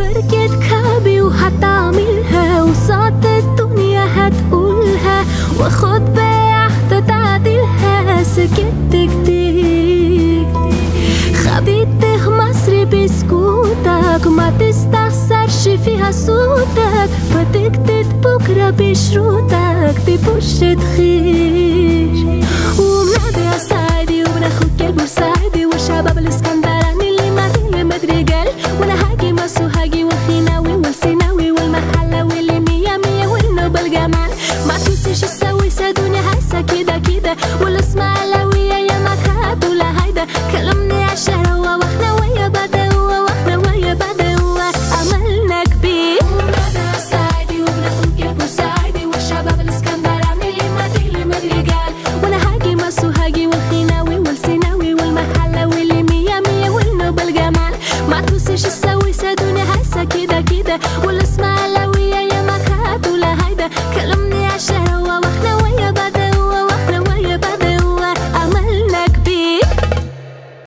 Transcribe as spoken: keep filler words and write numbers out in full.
فركة كعبي وهتعملها، وصعت الدنيا هتقولها، واخد بعهد تعديلها. سكت كتير خبيته مصري بسكوتك، ما تستخسرش فيها صوتك، فتكتت بكرة بشروطك تبوش تخير. ومنادي يا سعيدي وبناخد البورسعيدي والشباب الاسكندراني اللي مدري مدري قال، وانا هاجي مصر وهاجي والخيناوي والسيناوي والمحلاوي اللي مية مية والنوبة الجمال. ما تنسيش السويسة دنيا هايسة كده كده، والاسماعيلاوية يا مكات ولا هيدا. كلامني عالشهروة واحنا ويا بدوة، واحنا ويا بدوة عملنا كبير. ومنادي يا سعيدي وبناخد البورسعيدي والشباب الاسكندراني اللي مدري مدري قال، وانا هاجي مصر وهاجي والخيناوي والسيناوي والمحلاوي اللي مية مية والنوبة الجمال. ما تنسيش السويسة دنيا هايسة كده كده.